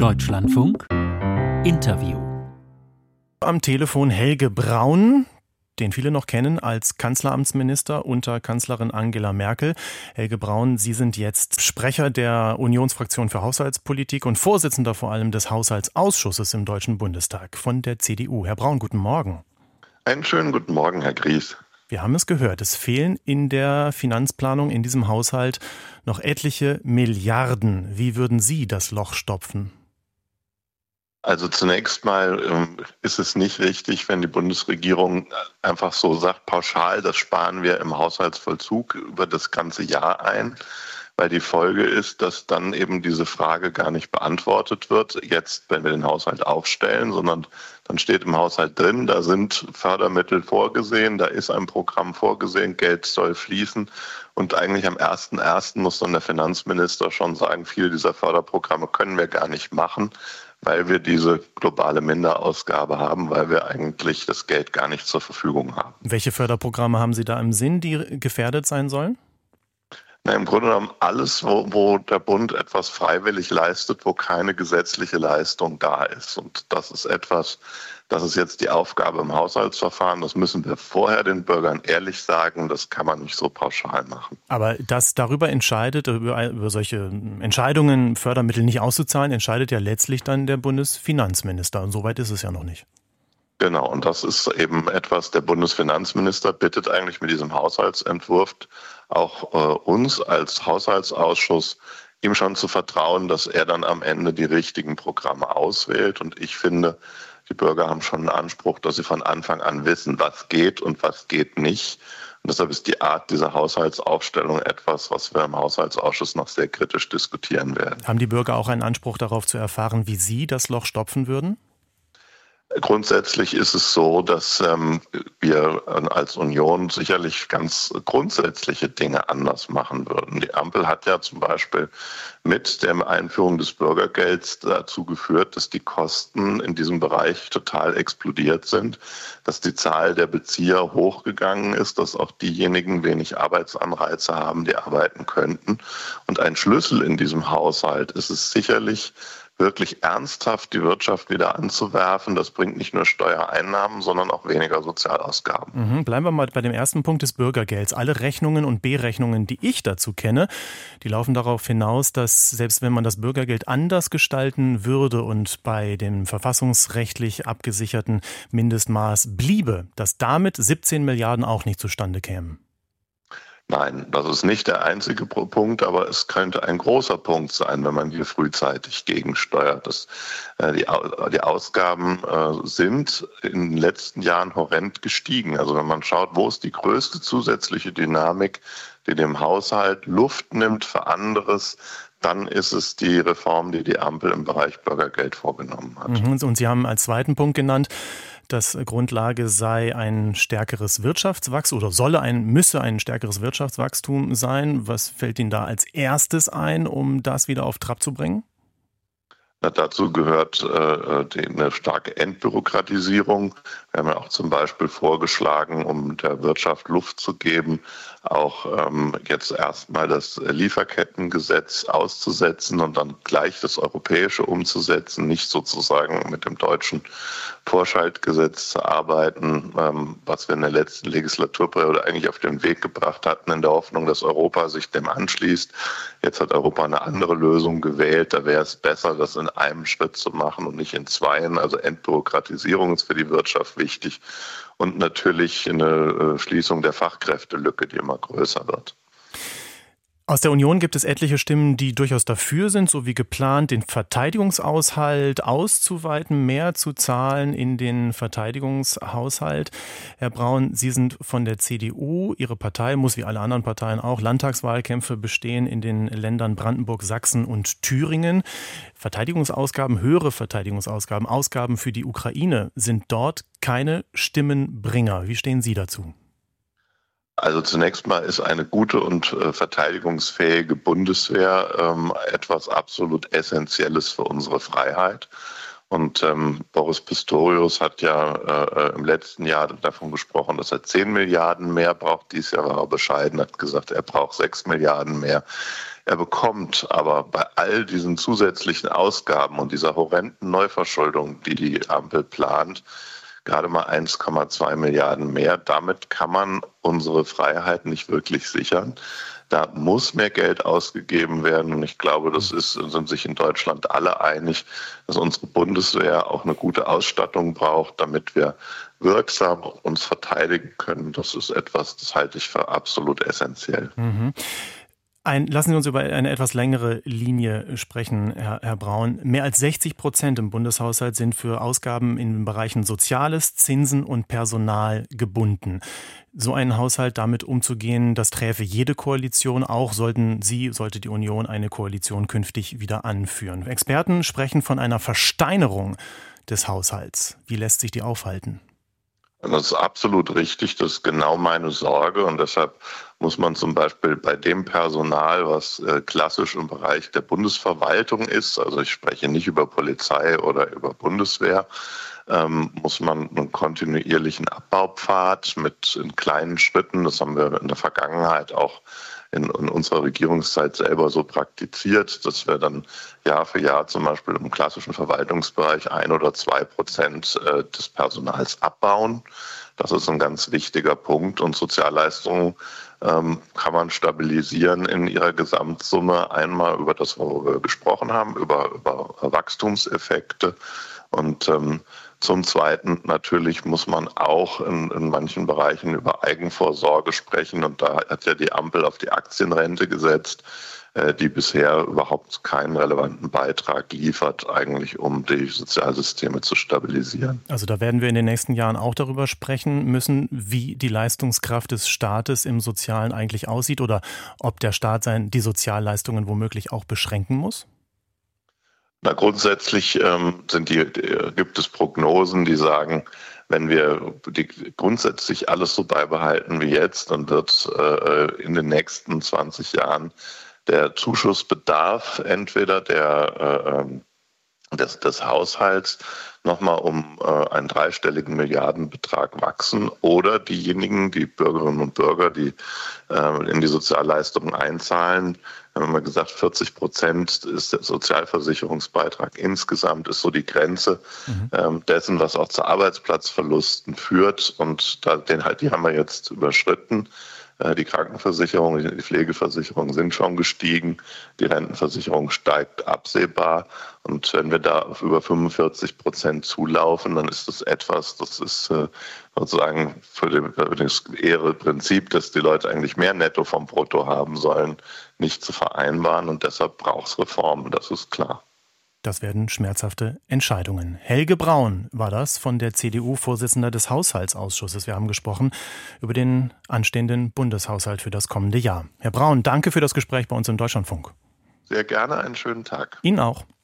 Deutschlandfunk Interview. Am Telefon Helge Braun, den viele noch kennen als Kanzleramtsminister unter Kanzlerin Angela Merkel. Helge Braun, Sie sind jetzt Sprecher der Unionsfraktion für Haushaltspolitik und Vorsitzender vor allem des Haushaltsausschusses im Deutschen Bundestag von der CDU. Herr Braun, guten Morgen. Einen schönen guten Morgen, Herr Gries. Wir haben es gehört, es fehlen in der Finanzplanung in diesem Haushalt noch etliche Milliarden. Wie würden Sie das Loch stopfen? Also zunächst mal ist es nicht richtig, wenn die Bundesregierung einfach so sagt, pauschal, das sparen wir im Haushaltsvollzug über das ganze Jahr ein, weil die Folge ist, dass dann eben diese Frage gar nicht beantwortet wird, jetzt, wenn wir den Haushalt aufstellen, sondern dann steht im Haushalt drin, da sind Fördermittel vorgesehen, da ist ein Programm vorgesehen, Geld soll fließen und eigentlich am 1.1. muss dann der Finanzminister schon sagen, viele dieser Förderprogramme können wir gar nicht machen, weil wir diese globale Minderausgabe haben, weil wir eigentlich das Geld gar nicht zur Verfügung haben. Welche Förderprogramme haben Sie da im Sinn, die gefährdet sein sollen? Na, im Grunde genommen alles, wo der Bund etwas freiwillig leistet, wo keine gesetzliche Leistung da ist. Und das ist etwas, das ist jetzt die Aufgabe im Haushaltsverfahren. Das müssen wir vorher den Bürgern ehrlich sagen. Das kann man nicht so pauschal machen. Aber das darüber entscheidet, über solche Entscheidungen, Fördermittel nicht auszuzahlen, entscheidet ja letztlich dann der Bundesfinanzminister. Und so weit ist es ja noch nicht. Genau, und das ist eben etwas, der Bundesfinanzminister bittet eigentlich mit diesem Haushaltsentwurf auch uns als Haushaltsausschuss, ihm schon zu vertrauen, dass er dann am Ende die richtigen Programme auswählt. Und ich finde, die Bürger haben schon einen Anspruch, dass sie von Anfang an wissen, was geht und was geht nicht. Und deshalb ist die Art dieser Haushaltsaufstellung etwas, was wir im Haushaltsausschuss noch sehr kritisch diskutieren werden. Haben die Bürger auch einen Anspruch darauf zu erfahren, wie Sie das Loch stopfen würden? Grundsätzlich ist es so, dass wir als Union sicherlich ganz grundsätzliche Dinge anders machen würden. Die Ampel hat ja zum Beispiel mit der Einführung des Bürgergelds dazu geführt, dass die Kosten in diesem Bereich total explodiert sind, dass die Zahl der Bezieher hochgegangen ist, dass auch diejenigen wenig Arbeitsanreize haben, die arbeiten könnten. Und ein Schlüssel in diesem Haushalt ist es sicherlich, wirklich ernsthaft die Wirtschaft wieder anzuwerfen. Das bringt nicht nur Steuereinnahmen, sondern auch weniger Sozialausgaben. Bleiben wir mal bei dem ersten Punkt des Bürgergelds. Alle Rechnungen und Berechnungen, die ich dazu kenne, die laufen darauf hinaus, dass selbst wenn man das Bürgergeld anders gestalten würde und bei dem verfassungsrechtlich abgesicherten Mindestmaß bliebe, dass damit 17 Milliarden auch nicht zustande kämen. Nein, das ist nicht der einzige Punkt, aber es könnte ein großer Punkt sein, wenn man hier frühzeitig gegensteuert. Die Ausgaben sind in den letzten Jahren horrend gestiegen. Also wenn man schaut, wo ist die größte zusätzliche Dynamik, die dem Haushalt Luft nimmt für anderes, dann ist es die Reform, die die Ampel im Bereich Bürgergeld vorgenommen hat. Und Sie haben als zweiten Punkt genannt, dass Grundlage sei ein stärkeres Wirtschaftswachstum oder müsse ein stärkeres Wirtschaftswachstum sein. Was fällt Ihnen da als erstes ein, um das wieder auf Trab zu bringen? Dazu gehört eine starke Entbürokratisierung. Wir haben ja auch zum Beispiel vorgeschlagen, um der Wirtschaft Luft zu geben, auch jetzt erstmal das Lieferkettengesetz auszusetzen und dann gleich das europäische umzusetzen, nicht sozusagen mit dem deutschen Vorschaltgesetz zu arbeiten, was wir in der letzten Legislaturperiode eigentlich auf den Weg gebracht hatten, in der Hoffnung, dass Europa sich dem anschließt. Jetzt hat Europa eine andere Lösung gewählt. Da wäre es besser, das in einem Schritt zu machen und nicht in zweien. Also Entbürokratisierung ist für die Wirtschaft wichtig und natürlich eine Schließung der Fachkräftelücke, die immer größer wird. Aus der Union gibt es etliche Stimmen, die durchaus dafür sind, so wie geplant, den Verteidigungshaushalt auszuweiten, mehr zu zahlen in den Verteidigungshaushalt. Herr Braun, Sie sind von der CDU. Ihre Partei muss wie alle anderen Parteien auch Landtagswahlkämpfe bestehen in den Ländern Brandenburg, Sachsen und Thüringen. Verteidigungsausgaben, höhere Verteidigungsausgaben, Ausgaben für die Ukraine sind dort keine Stimmenbringer. Wie stehen Sie dazu? Also zunächst mal ist eine gute und verteidigungsfähige Bundeswehr etwas absolut Essentielles für unsere Freiheit. Und Boris Pistorius hat ja im letzten Jahr davon gesprochen, dass er 10 Milliarden mehr braucht. Dieses Jahr war er bescheiden, hat gesagt, er braucht 6 Milliarden mehr. Er bekommt aber bei all diesen zusätzlichen Ausgaben und dieser horrenden Neuverschuldung, die die Ampel plant, gerade mal 1,2 Milliarden mehr. Damit kann man unsere Freiheit nicht wirklich sichern. Da muss mehr Geld ausgegeben werden. Und ich glaube, sind sich in Deutschland alle einig, dass unsere Bundeswehr auch eine gute Ausstattung braucht, damit wir wirksam uns verteidigen können. Das ist etwas, das halte ich für absolut essentiell. Mhm. Lassen Sie uns über eine etwas längere Linie sprechen, Herr Braun. Mehr als 60% im Bundeshaushalt sind für Ausgaben in den Bereichen Soziales, Zinsen und Personal gebunden. So einen Haushalt damit umzugehen, das träfe jede Koalition, auch sollte die Union eine Koalition künftig wieder anführen. Experten sprechen von einer Versteinerung des Haushalts. Wie lässt sich die aufhalten? Das ist absolut richtig, das ist genau meine Sorge und deshalb muss man zum Beispiel bei dem Personal, was klassisch im Bereich der Bundesverwaltung ist, also ich spreche nicht über Polizei oder über Bundeswehr, muss man einen kontinuierlichen Abbaupfad in kleinen Schritten, das haben wir in der Vergangenheit auch in unserer Regierungszeit selber so praktiziert, dass wir dann Jahr für Jahr zum Beispiel im klassischen Verwaltungsbereich 1 oder 2% des Personals abbauen. Das ist ein ganz wichtiger Punkt und Sozialleistungen kann man stabilisieren in ihrer Gesamtsumme. Einmal über das, worüber wir gesprochen haben, über Wachstumseffekte und zum Zweiten natürlich muss man auch in manchen Bereichen über Eigenvorsorge sprechen und da hat ja die Ampel auf die Aktienrente gesetzt, die bisher überhaupt keinen relevanten Beitrag liefert, eigentlich um die Sozialsysteme zu stabilisieren. Also da werden wir in den nächsten Jahren auch darüber sprechen müssen, wie die Leistungskraft des Staates im Sozialen eigentlich aussieht oder ob der Staat die Sozialleistungen womöglich auch beschränken muss? Na, grundsätzlich gibt es Prognosen, die sagen, wenn wir grundsätzlich alles so beibehalten wie jetzt, dann wird in den nächsten 20 Jahren der Zuschussbedarf entweder des Haushalts nochmal um einen dreistelligen Milliardenbetrag wachsen oder die Bürgerinnen und Bürger, die in die Sozialleistungen einzahlen, haben wir gesagt, 40% ist der Sozialversicherungsbeitrag insgesamt, ist so die Grenze dessen, was auch zu Arbeitsplatzverlusten führt. Und die haben wir jetzt überschritten. Die Krankenversicherung, die Pflegeversicherung sind schon gestiegen. Die Rentenversicherung steigt absehbar. Und wenn wir da auf über 45% zulaufen, dann ist das etwas, das ist sozusagen für das Ehre-Prinzip, dass die Leute eigentlich mehr Netto vom Brutto haben sollen, nicht zu vereinbaren. Und deshalb braucht es Reformen, das ist klar. Das werden schmerzhafte Entscheidungen. Helge Braun war das von der CDU, Vorsitzender des Haushaltsausschusses. Wir haben gesprochen über den anstehenden Bundeshaushalt für das kommende Jahr. Herr Braun, danke für das Gespräch bei uns im Deutschlandfunk. Sehr gerne, einen schönen Tag. Ihnen auch.